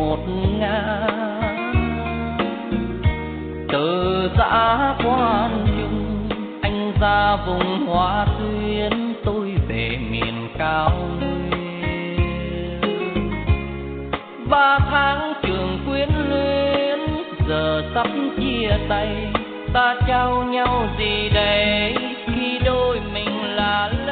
1.000. Từ xã Quan Trung anh ra vùng Hoa Tuyến, tôi về miền cao nguyên. 3 tháng trường quyến luyến, giờ sắp chia tay, ta trao nhau gì đây khi đôi mình là